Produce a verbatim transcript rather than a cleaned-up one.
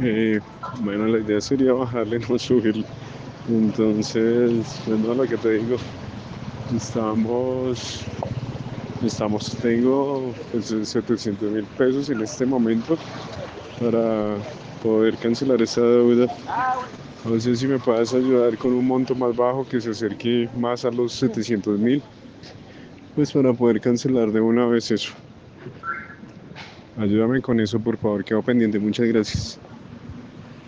Eh, bueno, la idea sería bajarle, no subirle. Entonces, bueno, lo que te digo, estamos, estamos, tengo pues, setecientos mil pesos en este momento para poder cancelar esa deuda. No sé si me puedes ayudar con un monto más bajo que se acerque más a los setecientos mil, pues para poder cancelar de una vez eso. Ayúdame con eso, por favor, quedo pendiente. Muchas gracias.